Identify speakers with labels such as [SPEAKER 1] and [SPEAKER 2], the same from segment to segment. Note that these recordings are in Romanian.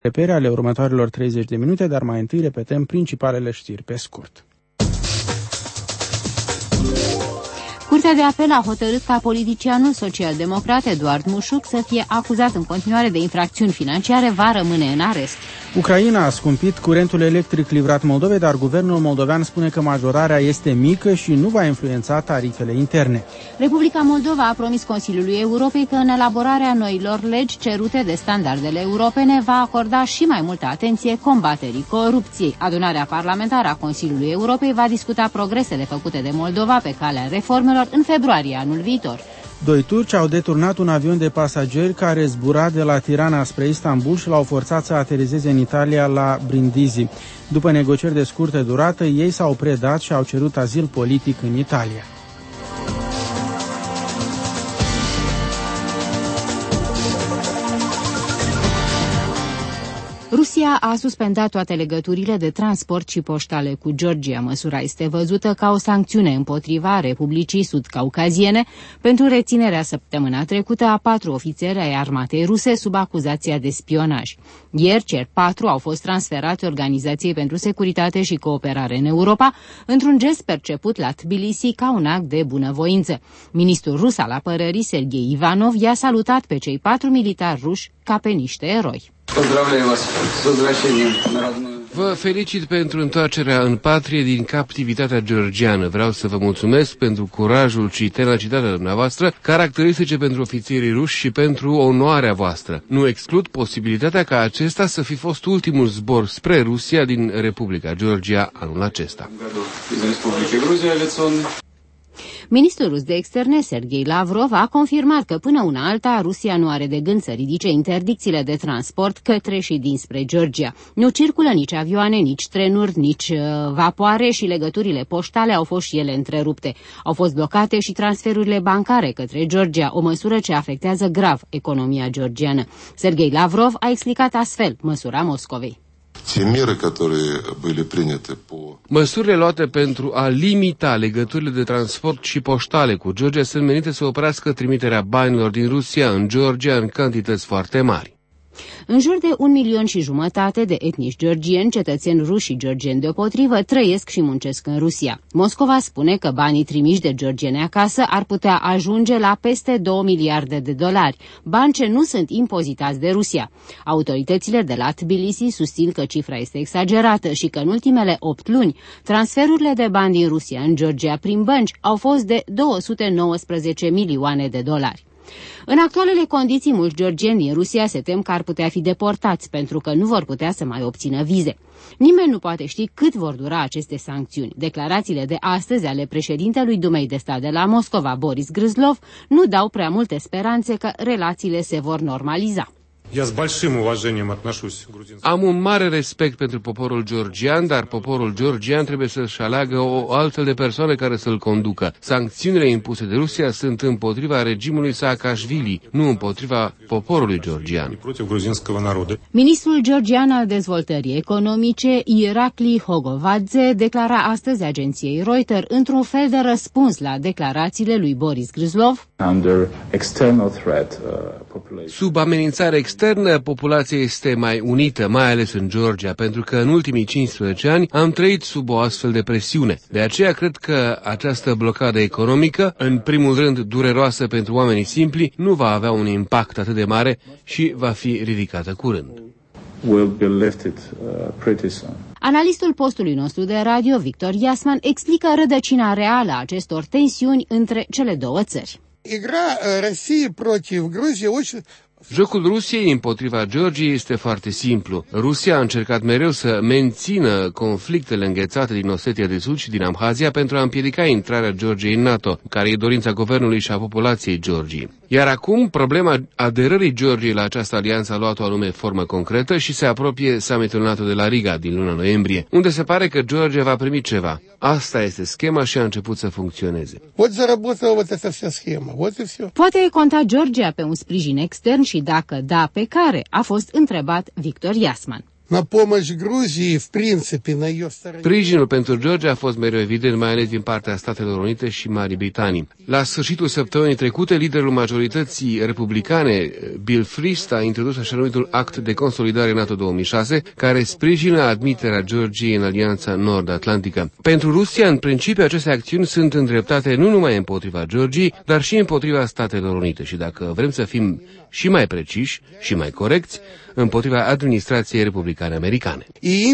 [SPEAKER 1] repere ale următoarelor 30 de minute, dar mai întâi repetăm principalele știri pe scurt.
[SPEAKER 2] Curtea de apel a hotărât ca politicianul social-democrat Eduard Mușuc să fie acuzat în continuare de infracțiuni financiare, va rămâne în arest.
[SPEAKER 1] Ucraina a scumpit curentul electric livrat Moldovei, dar guvernul moldovean spune că majorarea este mică și nu va influența tarifele interne.
[SPEAKER 2] Republica Moldova a promis Consiliului Europei că în elaborarea noilor legi cerute de standardele europene va acorda și mai multă atenție combaterii corupției. Adunarea parlamentară a Consiliului Europei va discuta progresele făcute de Moldova pe calea reformelor în februarie anul viitor.
[SPEAKER 1] Doi turci au deturnat un avion de pasageri care zbura de la Tirana spre Istanbul și l-au forțat să aterizeze în Italia la Brindisi. După negocieri de scurtă durată, ei s-au predat și au cerut azil politic în Italia.
[SPEAKER 2] Rusia a suspendat toate legăturile de transport și poștale cu Georgia. Măsura este văzută ca o sancțiune împotriva Republicii Sud-Caucaziene pentru reținerea săptămâna trecută a 4 ofițeri ai armatei ruse sub acuzația de spionaj. Ieri, cei 4 au fost transferați Organizației pentru Securitate și Cooperare în Europa, într-un gest perceput la Tbilisi ca un act de bunăvoință. Ministrul rus al apărării, Sergei Ivanov, i-a salutat pe cei 4 militari ruși ca pe niște eroi.
[SPEAKER 3] Vă felicit pentru întoarcerea în patrie din captivitatea georgiană. Vreau să vă mulțumesc pentru curajul și tenacitatea dumneavoastră, caracteristice pentru ofițerii ruși și pentru onoarea voastră. Nu exclud posibilitatea ca acesta să fi fost ultimul zbor spre Rusia din Republica Georgia anul acesta.
[SPEAKER 2] Ministrul rus de externe, Sergei Lavrov, a confirmat că până una alta Rusia nu are de gând să ridice interdicțiile de transport către și dinspre Georgia. Nu circulă nici avioane, nici trenuri, nici vapoare și legăturile poștale au fost și ele întrerupte. Au fost blocate și transferurile bancare către Georgia, o măsură ce afectează grav economia georgiană. Sergei Lavrov a explicat astfel măsura Moscovei.
[SPEAKER 3] Măsurile luate pentru a limita legăturile de transport și poștale cu Georgia sunt menite să oprească trimiterea banilor din Rusia în Georgia în cantități foarte mari.
[SPEAKER 2] În jur de 1,5 milioni de etnici georgieni, cetățeni ruși și georgieni deopotrivă, trăiesc și muncesc în Rusia. Moscova spune că banii trimiși de georgieni acasă ar putea ajunge la peste 2 miliarde de dolari, bani ce nu sunt impozitați de Rusia. Autoritățile de la Tbilisi susțin că cifra este exagerată și că în ultimele 8 luni, transferurile de bani din Rusia în Georgia prin bănci au fost de 219 milioane de dolari. În actualele condiții, mulți georgieni din Rusia se tem că ar putea fi deportați pentru că nu vor putea să mai obțină vize. Nimeni nu poate ști cât vor dura aceste sancțiuni. Declarațiile de astăzi ale președintelui Dumei de Stat de la Moscova, Boris Gryzlov, nu dau prea multe speranțe că relațiile se vor normaliza.
[SPEAKER 3] Am un mare respect pentru poporul georgian, dar poporul georgian trebuie să-și aleagă o altfel de persoană care să-l conducă. Sancțiunile impuse de Rusia sunt împotriva regimului Saakashvili, nu împotriva poporului georgian.
[SPEAKER 2] Ministrul georgian al dezvoltării economice, Irakli Hogovadze, declara astăzi agenției Reuters într-un fel de răspuns la declarațiile lui Boris Gryzlov.
[SPEAKER 3] Sub amenințare externă, populația este mai unită, mai ales în Georgia, pentru că în ultimii 15 ani am trăit sub o astfel de presiune. De aceea cred că această blocadă economică, în primul rând dureroasă pentru oamenii simpli, nu va avea un impact atât de mare și va fi ridicată curând.
[SPEAKER 2] Analistul postului nostru de radio, Victor Yasman, explică rădăcina reală a acestor tensiuni între cele două țări.
[SPEAKER 3] Jocul Rusiei împotriva Georgiei este foarte simplu. Rusia a încercat mereu să mențină conflictele înghețate din Osetia de Sud și din Abhazia pentru a împiedica intrarea Georgiei în NATO, care e dorința guvernului și a populației Georgiei. Iar acum, problema aderării Georgiei la această alianță a luat o anume formă concretă și se apropie summitul NATO de la Riga din luna noiembrie, unde se pare că Georgia va primi ceva. Asta este schema și a început să funcționeze.
[SPEAKER 2] Poate conta Georgia pe un sprijin extern și dacă da, pe care, a fost întrebat Victor Yasman.
[SPEAKER 3] Sprijinul pentru Georgia a fost mereu evident, mai ales din partea Statelor Unite și Marii Britanii. La sfârșitul săptămânii trecute, liderul majorității republicane, Bill Frist, a introdus așa numitul Act de Consolidare NATO 2006, care sprijină admiterea Georgiei în Alianța Nord-Atlantică. Pentru Rusia, în principiu, aceste acțiuni sunt îndreptate nu numai împotriva Georgiei, dar și împotriva Statelor Unite și, dacă vrem să fim și mai preciși și mai corecți, împotriva administrației republicane americane.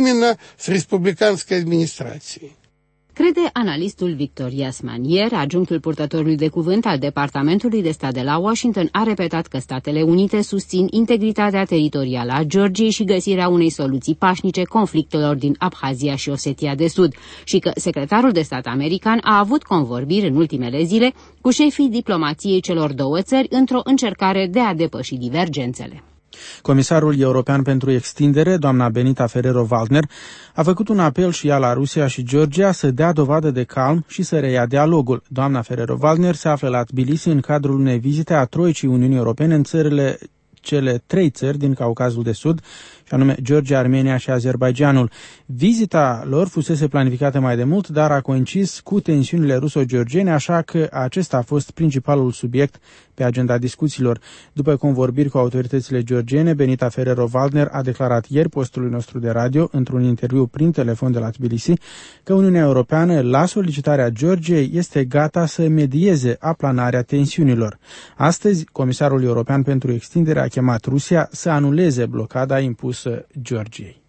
[SPEAKER 2] Crede analistul Victor Yasman. Ieri, adjunctul purtătorului de cuvânt al Departamentului de Stat de la Washington a repetat că Statele Unite susțin integritatea teritorială a Georgiei și găsirea unei soluții pașnice conflictelor din Abhazia și Osetia de Sud și că secretarul de stat american a avut convorbiri în ultimele zile cu șefii diplomației celor două țări într-o încercare de a depăși divergențele.
[SPEAKER 1] Comisarul european pentru extindere, doamna Benita Ferrero-Waldner, a făcut un apel și ea la Rusia și Georgia să dea dovadă de calm și să reia dialogul. Doamna Ferrero-Waldner se află la Tbilisi în cadrul unei vizite a troicii Uniunii Europene în cele trei țări din Caucazul de Sud, și anume Georgia, Armenia și Azerbaidjanul. Vizita lor fusese planificată mai de mult, dar a coincis cu tensiunile ruso-georgiene, așa că acesta a fost principalul subiect pe agenda discuțiilor. După convorbiri cu autoritățile georgiene, Benita Ferrero-Waldner a declarat ieri postului nostru de radio, într-un interviu prin telefon de la Tbilisi, că Uniunea Europeană, la solicitarea Georgiei, este gata să medieze aplanarea tensiunilor. Astăzi, Comisarul European pentru Extindere a chemat Rusia să anuleze blocada impusă Georgiei.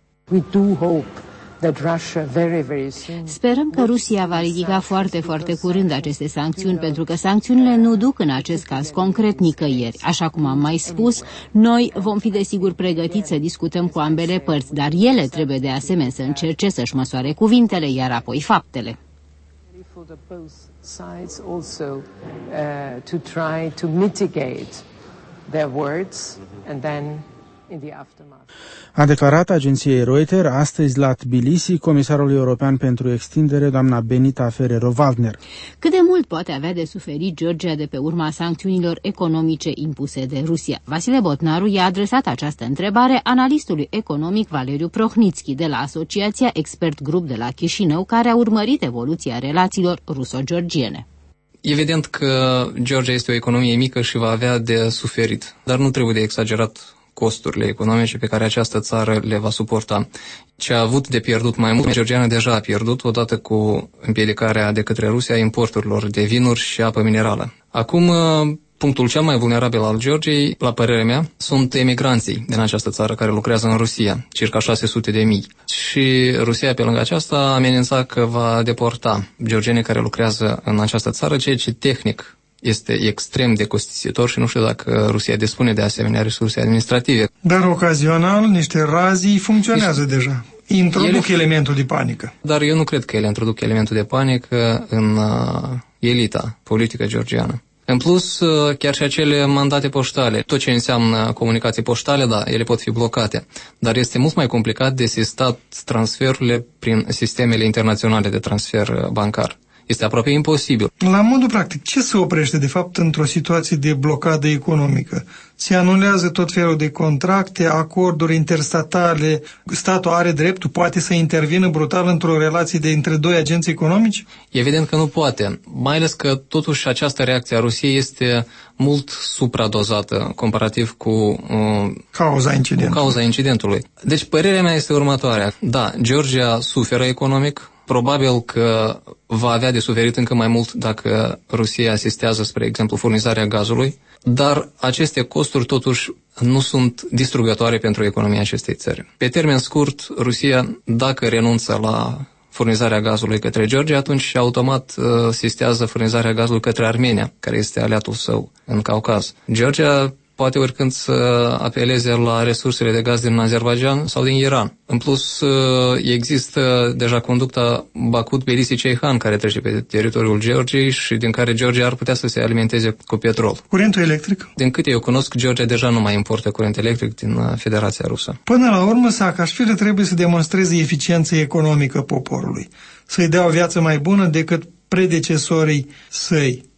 [SPEAKER 2] Sperăm că Rusia va ridica foarte, foarte curând aceste sancțiuni, pentru că sancțiunile nu duc în acest caz concret nicăieri. Așa cum am mai spus, noi vom fi desigur pregătiți să discutăm cu ambele părți, dar ele trebuie de asemenea să încerce să-și măsoare cuvintele, iar apoi faptele.
[SPEAKER 1] A declarat agenției Reuters astăzi la Tbilisi comisarul european pentru extindere, doamna Benita Ferrero-Waldner.
[SPEAKER 2] Cât de mult poate avea de suferit Georgia de pe urma sancțiunilor economice impuse de Rusia? Vasile Botnaru i-a adresat această întrebare analistului economic Valeriu Prohnitski de la Asociația Expert Group de la Chișinău, care a urmărit evoluția relațiilor ruso-georgiene.
[SPEAKER 4] Evident că Georgia este o economie mică și va avea de suferit, dar nu trebuie de exagerat costurile economice pe care această țară le va suporta. Ce a avut de pierdut mai mult, georgiană deja a pierdut odată cu împiedicarea de către Rusia a importurilor de vinuri și apă minerală. Acum, punctul cel mai vulnerabil al Georgiei, la părerea mea, sunt emigranții din această țară care lucrează în Rusia, circa 600.000. Și Rusia, pe lângă aceasta, a amenințat că va deporta georgienii care lucrează în această țară, ceea ce tehnic este extrem de costisitor și nu știu dacă Rusia dispune de asemenea resurse administrative.
[SPEAKER 5] Dar ocazional niște razii funcționează deja. Introduc elementul de panică.
[SPEAKER 4] Dar eu nu cred că ele introduc elementul de panică în elita politică georgiană. În plus, chiar și acele mandate poștale, tot ce înseamnă comunicații poștale, da, ele pot fi blocate. Dar este mult mai complicat de sistat transferurile prin sistemele internaționale de transfer bancar. Este aproape imposibil.
[SPEAKER 5] La modul practic, ce se oprește de fapt într-o situație de blocadă economică? Se anulează tot felul de contracte, acorduri interstatale, statul are dreptul, poate să intervină brutal într-o relație între doi agenți economici?
[SPEAKER 4] Evident că nu poate, mai ales că totuși această reacție a Rusiei este mult supradozată comparativ cu cauza incidentului. Deci părerea mea este următoarea. Da, Georgia suferă economic, probabil că va avea de suferit încă mai mult dacă Rusia asistează, spre exemplu, furnizarea gazului, dar aceste costuri totuși nu sunt distrugătoare pentru economia acestei țări. Pe termen scurt, Rusia, dacă renunță la furnizarea gazului către Georgia, atunci automat asistează furnizarea gazului către Armenia, care este aliatul său în Caucaz. Georgia poate oricând să apeleze la resursele de gaz din Azerbaidjan sau din Iran. În plus, există deja conducta Baku-Tbilisi-Ceyhan, care trece pe teritoriul Georgiei și din care Georgia ar putea să se alimenteze cu petrol.
[SPEAKER 5] Curentul electric?
[SPEAKER 4] Din câte eu cunosc, Georgia deja nu mai importă curent electric din Federația Rusă.
[SPEAKER 5] Până la urmă, Saakashvili trebuie să demonstreze eficiență economică poporului, să-i dea o viață mai bună decât predecesorii săi.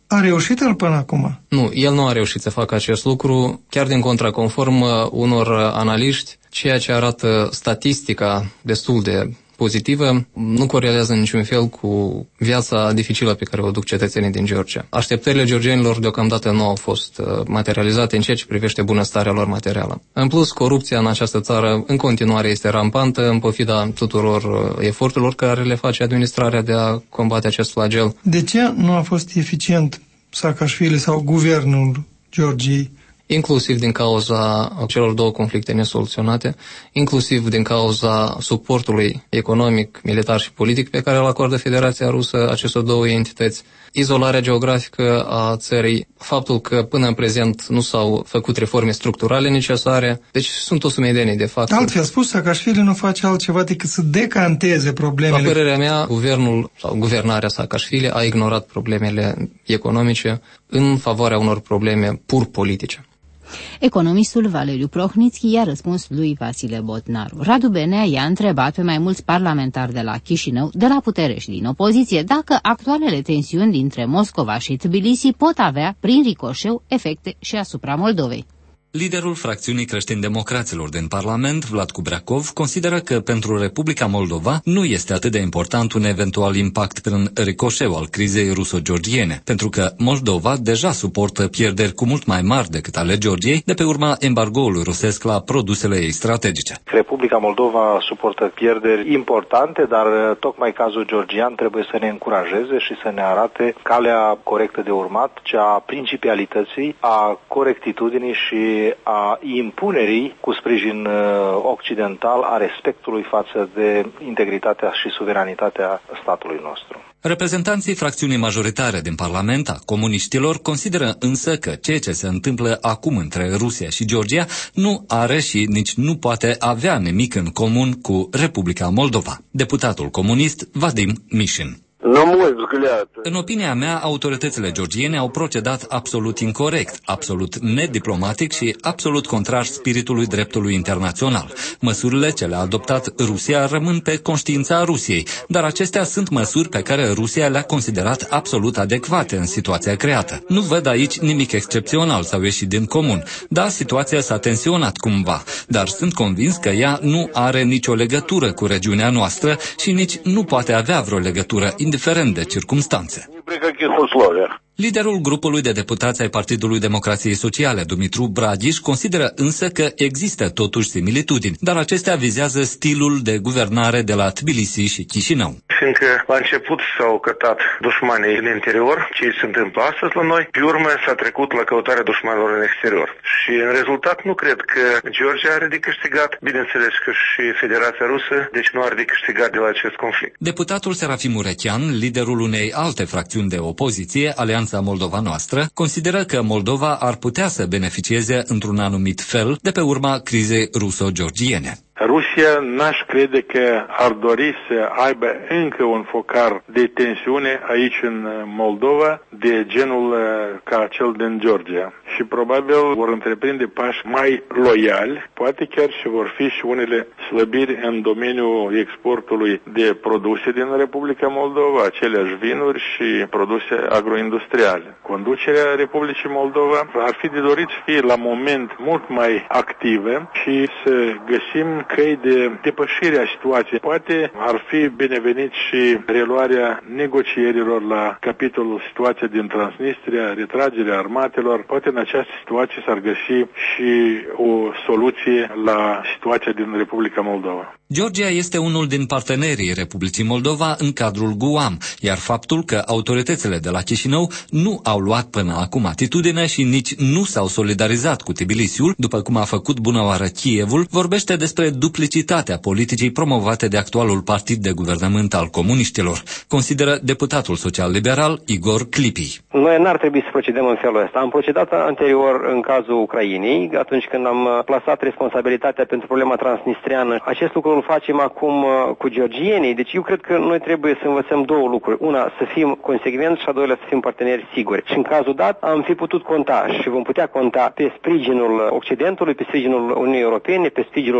[SPEAKER 5] A reușit el până acum?
[SPEAKER 4] Nu, el nu a reușit să facă acest lucru, chiar din contra, conform unor analiști, ceea ce arată statistica destul de pozitivă nu corelează în niciun fel cu viața dificilă pe care o duc cetățenii din Georgia. Așteptările georgienilor deocamdată nu au fost materializate în ceea ce privește bunăstarea lor materială. În plus, corupția în această țară în continuare este rampantă, în pofida tuturor eforturilor care le face administrarea de a combate acest flagel.
[SPEAKER 5] De ce nu a fost eficient Saakashvili sau guvernul Georgiei?
[SPEAKER 4] Inclusiv din cauza celor două conflicte nesoluționate, inclusiv din cauza suportului economic, militar și politic pe care îl acordă Federația Rusă acestor două entități, izolarea geografică a țării, faptul că până în prezent nu s-au făcut reforme structurale necesare, deci sunt o sumedenie de factori.
[SPEAKER 5] Altfel spus, Saakashvili nu face altceva decât să decanteze problemele.
[SPEAKER 4] La părerea mea, guvernul sau guvernarea Saakashvili a ignorat problemele economice în favoarea unor probleme pur politice.
[SPEAKER 2] Economistul Valeriu Prohnitski i-a răspuns lui Vasile Botnaru. Radu Benea i-a întrebat pe mai mulți parlamentari de la Chișinău, de la putere și din opoziție, dacă actualele tensiuni dintre Moscova și Tbilisi pot avea, prin ricoșeu, efecte și asupra Moldovei.
[SPEAKER 6] Liderul fracțiunii creștin-democraților din Parlament, Vlad Kubrakov, consideră că pentru Republica Moldova nu este atât de important un eventual impact prin ricoșeu al crizei ruso-georgiene, pentru că Moldova deja suportă pierderi cu mult mai mari decât ale Georgiei de pe urma embargoului rusesc la produsele ei strategice.
[SPEAKER 7] Republica Moldova suportă pierderi importante, dar tocmai cazul georgian trebuie să ne încurajeze și să ne arate calea corectă de urmat, cea a principialității, a corectitudinii și a impunerii cu sprijin occidental a respectului față de integritatea și suveranitatea statului nostru.
[SPEAKER 6] Reprezentanții fracțiunii majoritare din Parlament a comuniștilor consideră însă că ceea ce se întâmplă acum între Rusia și Georgia nu are și nici nu poate avea nimic în comun cu Republica Moldova. Deputatul comunist Vadim Mishin. În opinia mea, autoritățile georgiene au procedat absolut incorect, absolut nediplomatic și absolut contrar spiritului dreptului internațional. Măsurile ce le-a adoptat Rusia rămân pe conștiința Rusiei, dar acestea sunt măsuri pe care Rusia le-a considerat absolut adecvate în situația creată. Nu văd aici nimic excepțional sau ieșit din comun. Da, situația s-a tensionat cumva, dar sunt convins că ea nu are nicio legătură cu regiunea noastră și nici nu poate avea vreo legătură, indiferent de circumstanțe. Liderul grupului de deputați ai Partidului Democrației Sociale, Dumitru Bradiș, consideră însă că există totuși similitudini, dar acestea vizează stilul de guvernare de la Tbilisi și Chișinău.
[SPEAKER 8] Fiindcă la început s-au cătat dușmanii în interior, ce se întâmplă astăzi la noi, pe urmă s-a trecut la căutarea dușmanilor în exterior. Și în rezultat nu cred că Georgia are de câștigat, bineînțeles că și Federația Rusă, deci nu are de câștigat de la acest conflict.
[SPEAKER 6] Deputatul Serafim Urechean, liderul unei alte fracțiuni de opoziție, Alianța Moldova Noastră, consideră că Moldova ar putea să beneficieze într-un anumit fel de pe urma crizei ruso-georgiene.
[SPEAKER 9] Rusia n-aș crede că ar dori să aibă încă un focar de tensiune aici în Moldova de genul ca cel din Georgia. Și probabil vor întreprinde pași mai loiali, poate chiar și vor fi și unele slăbiri în domeniul exportului de produse din Republica Moldova, aceleași vinuri și produse agroindustriale. Conducerea Republicii Moldova ar fi de dorit să fie la moment mult mai activă și să găsim căi de depășire a situației. Poate ar fi binevenit și reluarea negocierilor la capitolul situația din Transnistria, retragerea armatelor. Poate în această situație s-ar găsi și o soluție la situația din Republica Moldova.
[SPEAKER 6] Georgia este unul din partenerii Republicii Moldova în cadrul GUAM, iar faptul că autoritățile de la Chișinău nu au luat până acum atitudine și nici nu s-au solidarizat cu Tbilisiul, după cum a făcut bunăoară Kievul, vorbește despre duplicitatea politicii promovate de actualul partid de guvernământ al comuniștilor, consideră deputatul social-liberal Igor Clipi.
[SPEAKER 10] Noi n-ar trebui să procedăm în felul ăsta. Am procedat anterior în cazul Ucrainei, atunci când am plasat responsabilitatea pentru problema transnistriană. Acest lucru îl facem acum cu georgienii, deci eu cred că noi trebuie să învățăm două lucruri. Una, să fim consecvenți și a doilea, să fim parteneri siguri. Și în cazul dat am fi putut conta și vom putea conta pe sprijinul Occidentului, pe sprijinul Uniunii Europene, pe sprijinul României,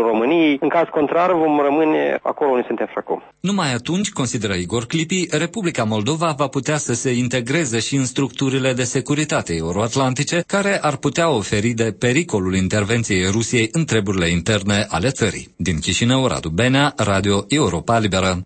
[SPEAKER 10] Rusiei. În caz contrar, vom rămâne acolo unde suntem acum.
[SPEAKER 6] Numai atunci, consideră Igor Clipi, Republica Moldova va putea să se integreze și în structurile de securitate euroatlantice, care ar putea oferi de pericolul intervenției Rusiei în treburile interne ale țării. Din Chișinău, Radu Benea, Radio Europa Liberă.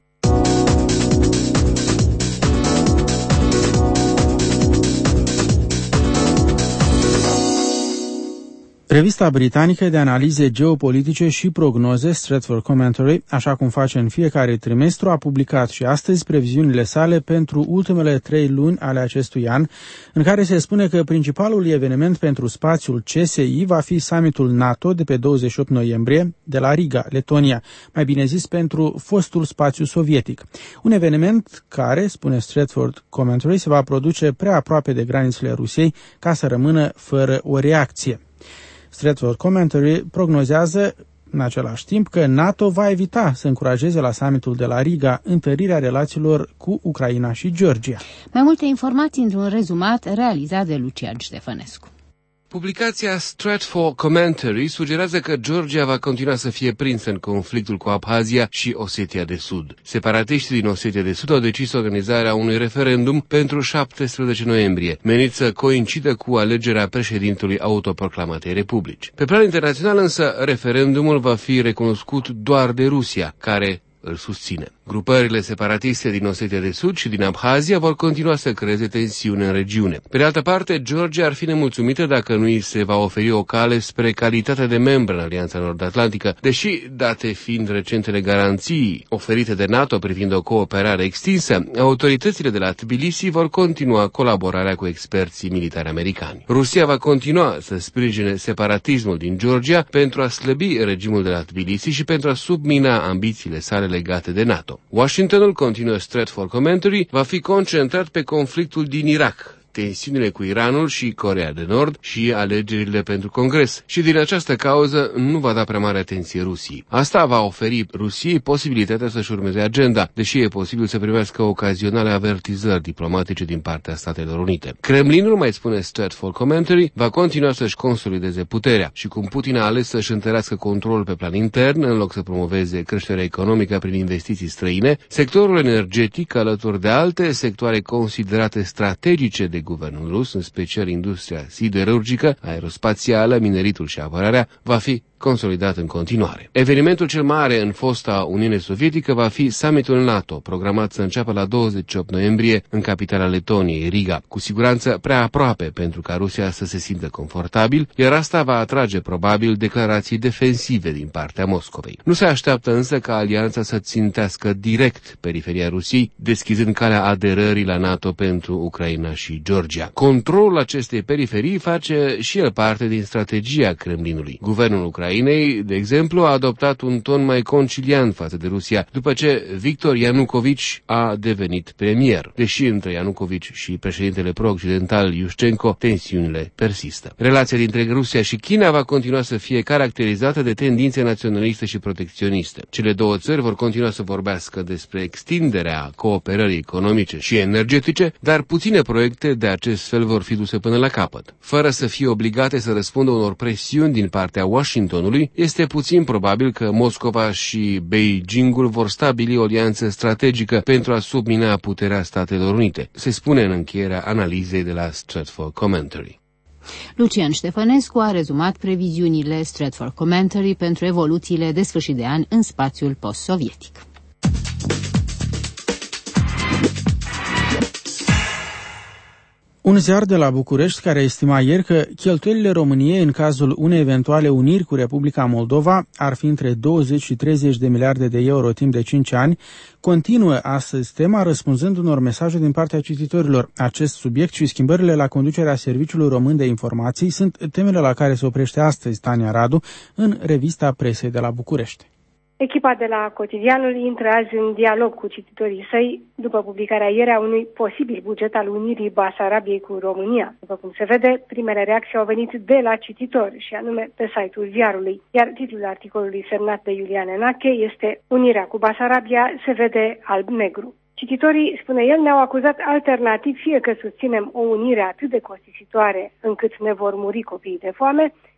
[SPEAKER 1] Revista britanică de analize geopolitice și prognoze, Stratford Commentary, așa cum face în fiecare trimestru, a publicat și astăzi previziunile sale pentru ultimele 3 luni ale acestui an, în care se spune că principalul eveniment pentru spațiul CSI va fi summitul NATO de pe 28 noiembrie de la Riga, Letonia, mai bine zis pentru fostul spațiu sovietic. Un eveniment care, spune Stratford Commentary, se va produce prea aproape de granițele Rusiei ca să rămână fără o reacție. Stratford Commentary prognozează în același timp că NATO va evita să încurajeze la summitul de la Riga întărirea relațiilor cu Ucraina și Georgia.
[SPEAKER 2] Mai multe informații într-un rezumat realizat de Lucian Ștefănescu.
[SPEAKER 3] Publicația Stratford Commentary sugerează că Georgia va continua să fie prinsă în conflictul cu Abhazia și Osetia de Sud. Separatiștii din Osetia de Sud au decis organizarea unui referendum pentru 17 noiembrie, menit să coincidă cu alegerea președintelui autoproclamatei republici. Pe plan internațional însă, referendumul va fi recunoscut doar de Rusia, care îl susține. Grupările separatiste din Osetia de Sud și din Abhazia vor continua să creeze tensiune în regiune. Pe de altă parte, Georgia ar fi nemulțumită dacă nu îi se va oferi o cale spre calitatea de membru în Alianța Nord-Atlantică, deși, date fiind recentele garanții oferite de NATO privind o cooperare extinsă, autoritățile de la Tbilisi vor continua colaborarea cu experții militari americani. Rusia va continua să sprijine separatismul din Georgia pentru a slăbi regimul de la Tbilisi și pentru a submina ambițiile sale legate de NATO. Washingtonul, continuă Stratford Commentary, va fi concentrat pe conflictul din Irak, tensiunile cu Iranul și Coreea de Nord și alegerile pentru Congres și din această cauză nu va da prea mare atenție Rusiei. Asta va oferi Rusiei posibilitatea să-și urmeze agenda, deși e posibil să primească ocazionale avertizări diplomatice din partea Statelor Unite. Kremlinul, mai spune Stratford Commentary, va continua să-și consolideze puterea și cum Putin a ales să-și întărească controlul pe plan intern, în loc să promoveze creșterea economică prin investiții străine, sectorul energetic, alături de alte sectoare considerate strategice de guvernul rus, în special industria siderurgică, aerospațială, mineritul și apărarea, va fi consolidat în continuare. Evenimentul cel mare în fosta Uniune Sovietică va fi summitul NATO, programat să înceapă la 28 noiembrie în capitala Letoniei, Riga, cu siguranță prea aproape pentru ca Rusia să se simtă confortabil, iar asta va atrage probabil declarații defensive din partea Moscovei. Nu se așteaptă însă ca alianța să țintească direct periferia Rusiei, deschizând calea aderării la NATO pentru Ucraina și Georgia. Controlul acestei periferii face și el parte din strategia Kremlinului. Guvernul Ucrainei, de exemplu, a adoptat un ton mai conciliant față de Rusia, după ce Victor Ianucovici a devenit premier. Deși între Ianucovici și președintele pro-occidental Iușcenko, tensiunile persistă. Relația dintre Rusia și China va continua să fie caracterizată de tendințe naționaliste și protecționiste. Cele două țări vor continua să vorbească despre extinderea cooperării economice și energetice, dar puține proiecte de acest fel vor fi duse până la capăt. Fără să fie obligate să răspundă unor presiuni din partea Washingtonului, este puțin probabil că Moscova și Beijingul vor stabili o alianță strategică pentru a submina puterea Statelor Unite, se spune în încheierea analizei de la Stratford Commentary.
[SPEAKER 2] Lucian Ștefănescu a rezumat previziunile Stratford Commentary pentru evoluțiile de sfârșit de an în spațiul post-sovietic.
[SPEAKER 1] Un ziar de la București care estima ieri că cheltuielile României în cazul unei eventuale uniri cu Republica Moldova ar fi între 20 și 30 de miliarde de euro timp de 5 ani, continuă astăzi tema răspunzând unor mesaje din partea cititorilor. Acest subiect și schimbările la conducerea Serviciului Român de Informații sunt temele la care se oprește astăzi Tania Radu în revista presei de la București.
[SPEAKER 11] Echipa de la Cotidianul intră azi în dialog cu cititorii săi după publicarea ieri a unui posibil buget al unirii Basarabiei cu România. După cum se vede, primele reacții au venit de la cititori, și anume pe site-ul ziarului, iar titlul articolului semnat de Iulian Enache este "Unirea cu Basarabia se vede alb-negru". Cititorii, spune el, ne-au acuzat alternativ fie că susținem o unire atât de costisitoare încât ne vor muri copiii de foame,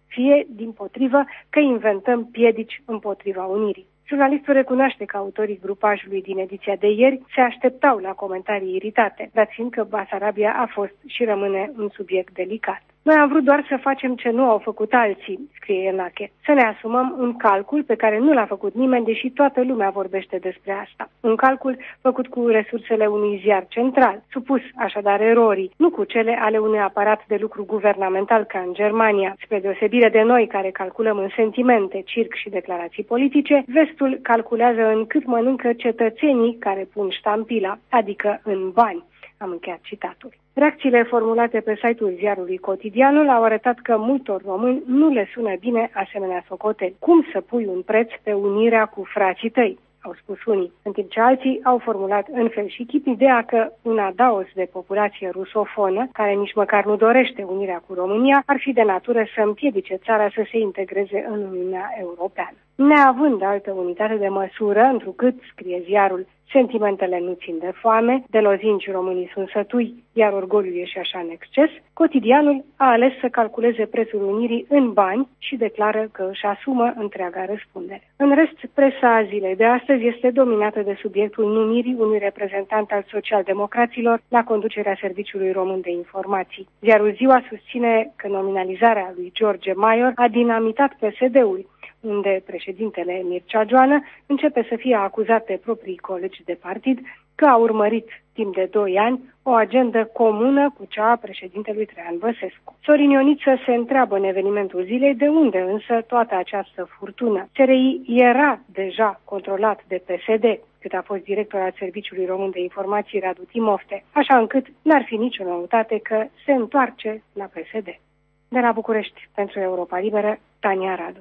[SPEAKER 11] fie, dimpotrivă, că inventăm piedici împotriva unirii. Jurnalistul recunoaște că autorii grupajului din ediția de ieri se așteptau la comentarii iritate, dat fiind că Basarabia a fost și rămâne un subiect delicat. Noi am vrut doar să facem ce nu au făcut alții, scrie Enache, să ne asumăm un calcul pe care nu l-a făcut nimeni, deși toată lumea vorbește despre asta. Un calcul făcut cu resursele unui ziar central, supus așadar erorii, nu cu cele ale unui aparat de lucru guvernamental ca în Germania. Spre deosebire de noi care calculăm în sentimente, circ și declarații politice, vestul calculează în cât mănâncă cetățenii care pun ștampila, adică în bani. Am încheiat citatul. Reacțiile formulate pe site-ul ziarului Cotidianul au arătat că multor români nu le sună bine asemenea socoteli. Cum să pui un preț pe unirea cu frații tăi? Au spus unii, în timp ce alții au formulat în fel și chip ideea că un adaos de populație rusofonă, care nici măcar nu dorește unirea cu România, ar fi de natură să împiedice țara să se integreze în Uniunea Europeană. Neavând altă unitate de măsură, întrucât, scrie ziarul, sentimentele nu țin de foame, de lozinci românii sunt sătui, iar orgoliul e și așa în exces, Cotidianul a ales să calculeze prețul unirii în bani și declară că își asumă întreaga răspundere. În rest, presa zilei de astăzi este dominată de subiectul numirii unui reprezentant al socialdemocraților la conducerea Serviciului Român de Informații. Ziarul Ziua susține că nominalizarea lui George Maior a dinamitat PSD-ul, unde președintele Mircea Joană începe să fie acuzat de proprii colegi de partid că a urmărit timp de 2 ani o agendă comună cu cea a președintelui Traian Băsescu. Sorin Ioniță se întreabă în evenimentul zilei de unde însă toată această furtună. SRI era deja controlat de PSD, cât a fost director al Serviciului Român de Informații Radu Timofte, așa încât n-ar fi nicio noutate că se întoarce la PSD. De la București, pentru Europa Liberă, Tania Radu.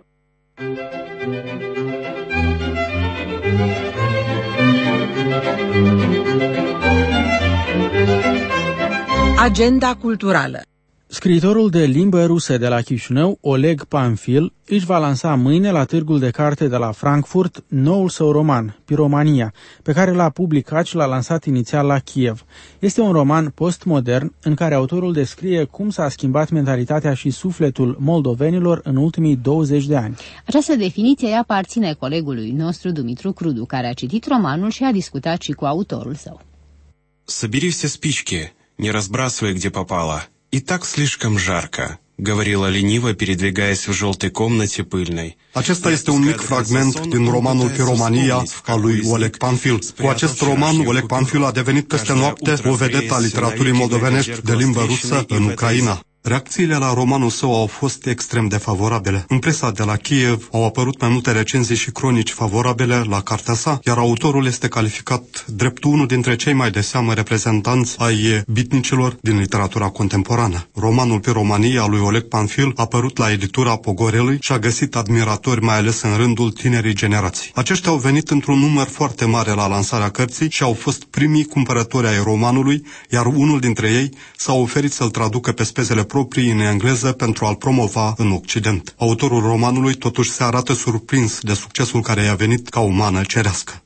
[SPEAKER 12] Agenda culturală.
[SPEAKER 1] Scriitorul de limbă rusă de la Chișinău, Oleg Panfil, își va lansa mâine la târgul de carte de la Frankfurt noul său roman, Piromania, pe care l-a publicat și l-a lansat inițial la Kiev. Este un roman postmodern în care autorul descrie cum s-a schimbat mentalitatea și sufletul moldovenilor în ultimii 20 de ani.
[SPEAKER 2] Această definiție îi aparține colegului nostru Dumitru Crudu, care a citit romanul și a discutat și cu autorul său.
[SPEAKER 13] «Собери все спички, не разбрасывай, где попало. И так слишком жарко», — говорила лениво, передвигаясь в желтой комнате пыльной.
[SPEAKER 14] Acesta este un mic fragment din romanul Piromania al lui Oleg Panfil. Cu acest roman, Oleg Panfil a devenit peste noapte o vedetă a literaturii moldovenești de limbă rusă în Ucraina. Reacțiile la romanul său au fost extrem de favorabile. În presa de la Kiev au apărut mai multe recenzii și cronici favorabile la cartea sa, iar autorul este calificat drept unul dintre cei mai de seamă reprezentanți ai bitnicilor din literatura contemporană. Romanul Piromania al lui Oleg Panfil a apărut la editura Pogorelui și a găsit admiratori mai ales în rândul tinerii generații. Aceștia au venit într-un număr foarte mare la lansarea cărții și au fost primii cumpărători ai romanului, iar unul dintre ei s-a oferit să-l traducă pe spezele proprii în engleză pentru a-l promova în Occident. Autorul romanului totuși se arată surprins de succesul care i-a venit ca o mană cerească.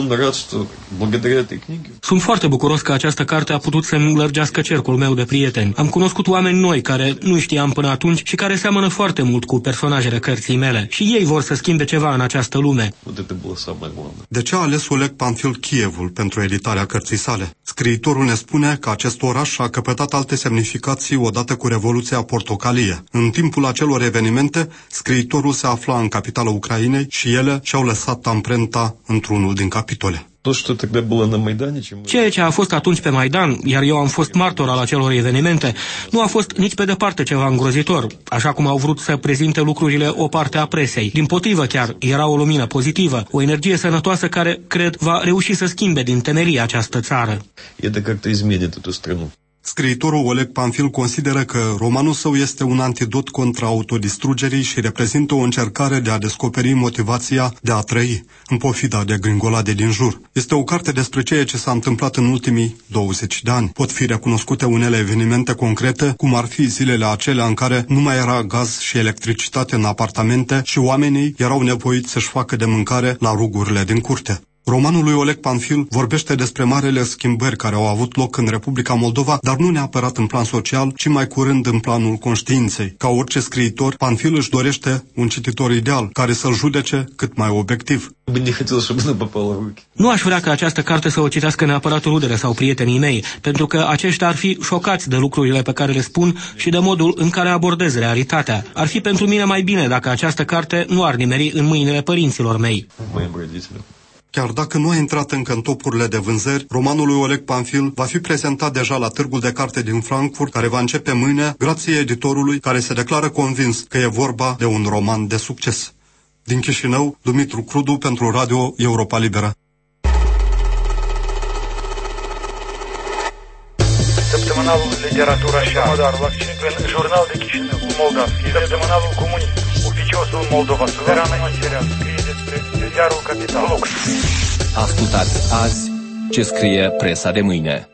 [SPEAKER 15] Sunt foarte bucuros că această carte a putut să-mi lărgească cercul meu de prieteni. Am cunoscut oameni noi care nu știam până atunci și care seamănă foarte mult cu personajele cărții mele. Și ei vor să schimbe ceva în această lume.
[SPEAKER 14] De ce a ales Oleg Panfil Kievul pentru editarea cărții sale? Scriitorul ne spune că acest oraș a căpătat alte semnificații odată cu Revoluția Portocalie. În timpul acelor evenimente, scriitorul se afla în capitala Ucrainei și ele și-au lăsat amprenta într-unul din capitole.
[SPEAKER 15] Ceea ce a fost atunci pe Maidan, iar eu am fost martor al acelor evenimente, nu a fost nici pe departe ceva îngrozitor, așa cum au vrut să prezinte lucrurile o parte a presei. Dimpotrivă chiar, era o lumină pozitivă, o energie sănătoasă care, cred, va reuși să schimbe din temelie această țară.
[SPEAKER 14] Scriitorul Oleg Panfil consideră că romanul său este un antidot contra autodistrugerii și reprezintă o încercare de a descoperi motivația de a trăi, în pofida de gringolade din jur. Este o carte despre ceea ce s-a întâmplat în ultimii 20 de ani. Pot fi recunoscute unele evenimente concrete, cum ar fi zilele acelea în care nu mai era gaz și electricitate în apartamente și oamenii erau nevoiți să-și facă de mâncare la rugurile din curte. Romanul lui Oleg Panfil vorbește despre marele schimbări care au avut loc în Republica Moldova, dar nu neapărat în plan social, ci mai curând în planul conștiinței. Ca orice scriitor, Panfil își dorește un cititor ideal, care să-l judece cât mai obiectiv.
[SPEAKER 15] Nu aș vrea ca această carte să o citească neapărat rudele sau prietenii mei, pentru că aceștia ar fi șocați de lucrurile pe care le spun și de modul în care abordez realitatea. Ar fi pentru mine mai bine dacă această carte nu ar nimeri în mâinile părinților mei.
[SPEAKER 14] Chiar dacă nu a intrat încă în topurile de vânzări, romanul lui Oleg Panfil va fi prezentat deja la Târgul de Carte din Frankfurt, care va începe mâine, grație editorului care se declară convins că e vorba de un roman de succes. Din Chișinău, Dumitru Crudu pentru Radio Europa Liberă.
[SPEAKER 16] Săptămânalul Literatura și Artă, Jurnal de Chișinău, Moldavski, Săptămânalul Comunist, Oficiosul Moldova Suverană, scrie despre ziarul Capital.
[SPEAKER 17] Ascultați azi ce scrie presa de mâine.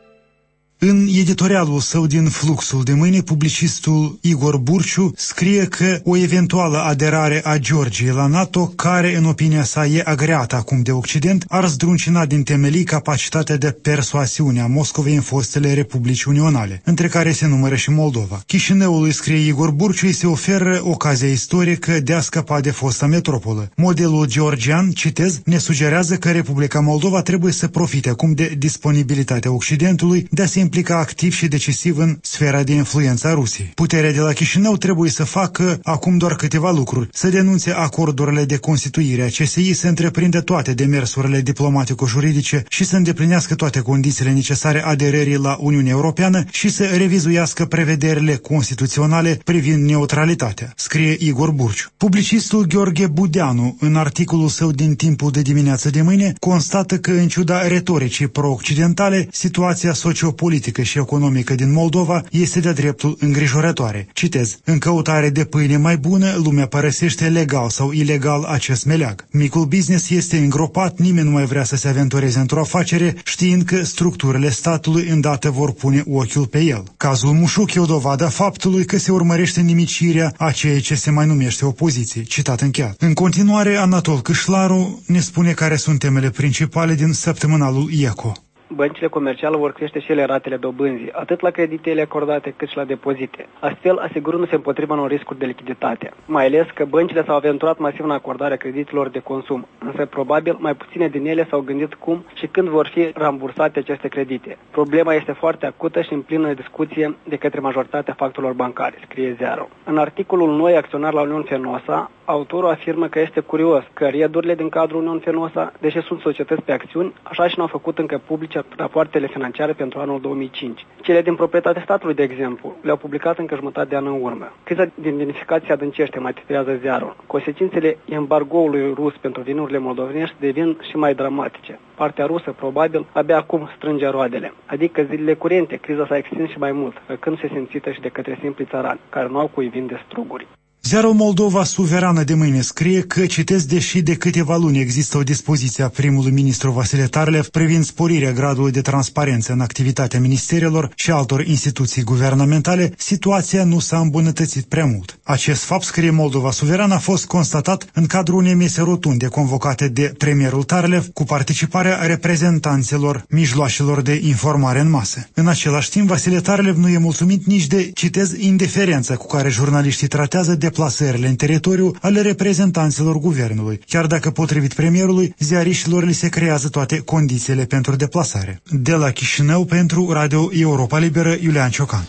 [SPEAKER 18] În editorialul său din Fluxul de mâine, publicistul Igor Burciu scrie că o eventuală aderare a Georgiei la NATO, care în opinia sa e agreată acum de Occident, ar zdruncina din temelii capacitatea de persoasiune a Moscovei în fostele republici unionale, între care se numără și Moldova. Chișinăului, scrie Igor Burciu, îi se oferă ocazia istorică de a scăpa de fosta metropolă. Modelul georgian, citez, ne sugerează că Republica Moldova trebuie să profite acum de disponibilitatea Occidentului de a se implica activ și decisiv în sfera de influență a Rusiei. Puterea de la Chișinău trebuie să facă acum doar câteva lucruri: să denunțe acordurile de constituire a CSI, să întreprindă toate demersurile diplomatico-juridice și să îndeplinească toate condițiile necesare aderării la Uniunea Europeană și să revizuiască prevederile constituționale privind neutralitatea, scrie Igor Burciu. Publicistul Gheorghe Budeanu, în articolul său din Timpul de dimineață de mâine, constată că, în ciuda retoricii pro-occidentale, situația sociopolitică și economică din Moldova este de-a dreptul îngrijorătoare. Citez: în căutare de pâine mai bună, lumea părăsește legal sau ilegal acest meleag. Micul business este îngropat, nimeni nu mai vrea să se aventureze într-o afacere, știind că structurile statului îndată vor pune ochiul pe el. Cazul Mușuc e o dovadă a faptului că se urmărește nimicirea a ceea ce se mai numește opoziție. Citat încheiat. În continuare, Anatol Câșlaru ne spune care sunt temele principale din săptămânalul ECO.
[SPEAKER 10] Băncile comerciale vor crește și ele ratele dobânzii, atât la creditele acordate cât și la depozite, astfel asigurându-se împotriva unor riscuri de lichiditate. Mai ales că băncile s-au aventurat masiv în acordarea creditelor de consum, însă probabil mai puține din ele s-au gândit cum și când vor fi rambursate aceste credite. Problema este foarte acută și în plină discuție de către majoritatea factorilor bancare, scrie Ziarul. În articolul Noi acționari la Uniunea Fenosa, autorul afirmă că este curios că riedurile din cadrul Uniunii Fenosa, deși sunt societăți pe acțiuni, așa și n-au făcut încă publice rapoartele financiare pentru anul 2005. Cele din proprietate statului, de exemplu, le-au publicat încă jumătate de an în urmă. Criza din vinificație adâncește, mai titrează Ziarul. Consecințele embargoului rus pentru vinurile moldovenești devin și mai dramatice. Partea rusă, probabil, abia acum strânge roadele. Adică zilele curente, criza s-a extins și mai mult, făcându-se simțită și de către simpli țărani, care nu au cui vinde struguri.
[SPEAKER 18] Ziarul Moldova Suverană de mâine scrie că, citesc, deși de câteva luni există o dispoziție a primului ministru Vasile Tarlev privind sporirea gradului de transparență în activitatea ministerelor și altor instituții guvernamentale, situația nu s-a îmbunătățit prea mult. Acest fapt, scrie Moldova Suverană, a fost constatat în cadrul unei mese rotunde convocate de premierul Tarlev cu participarea reprezentanților mijloacelor de informare în masă. În același timp, Vasile Tarlev nu e mulțumit nici de, citez, indiferența cu care jurnaliștii tratează deplasările în teritoriu ale reprezentanților guvernului, chiar dacă, potrivit premierului, ziariștilor li se creează toate condițiile pentru deplasare. De la Chișinău, pentru Radio Europa Liberă, Iulian Ciocan.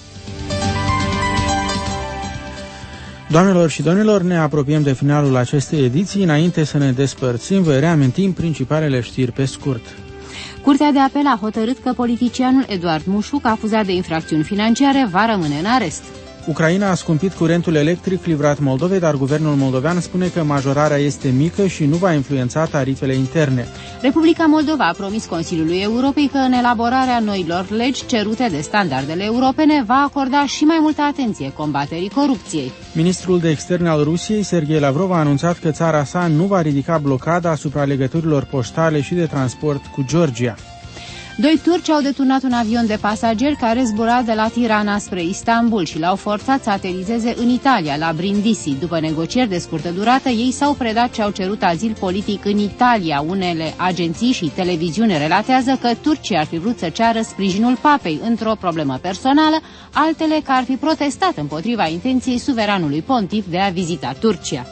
[SPEAKER 1] Doamnelor și domnilor, ne apropiem de finalul acestei ediții. Înainte să ne despărțim, vă reamintim principalele știri pe scurt.
[SPEAKER 2] Curtea de apel a hotărât că politicianul Eduard Mușuc, acuzat de infracțiuni financiare, va rămâne în arest.
[SPEAKER 1] Ucraina a scumpit curentul electric livrat Moldovei, dar guvernul moldovean spune că majorarea este mică și nu va influența tarifele interne.
[SPEAKER 2] Republica Moldova a promis Consiliului Europei că în elaborarea noilor legi cerute de standardele europene va acorda și mai multă atenție combaterii corupției.
[SPEAKER 1] Ministrul de externe al Rusiei, Sergei Lavrov, a anunțat că țara sa nu va ridica blocada asupra legăturilor poștale și de transport cu Georgia.
[SPEAKER 2] Doi turci au deturnat un avion de pasageri care zbura de la Tirana spre Istanbul și l-au forțat să aterizeze în Italia, la Brindisi. După negocieri de scurtă durată, ei s-au predat și au cerut azil politic în Italia. Unele agenții și televiziune relatează că turcii ar fi vrut să ceară sprijinul papei într-o problemă personală, altele că ar fi protestat împotriva intenției suveranului pontif de a vizita Turcia.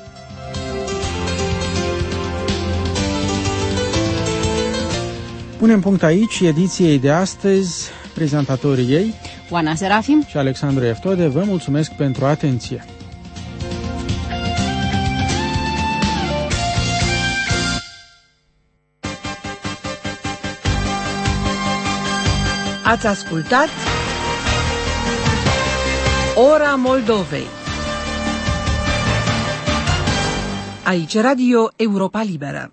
[SPEAKER 1] Punem punct aici ediției de astăzi. Prezentatorii ei,
[SPEAKER 2] Oana Serafim
[SPEAKER 1] și Alexandru Eftode, vă mulțumesc pentru atenție.
[SPEAKER 12] Ați ascultat Ora Moldovei. Aici Radio Europa Liberă.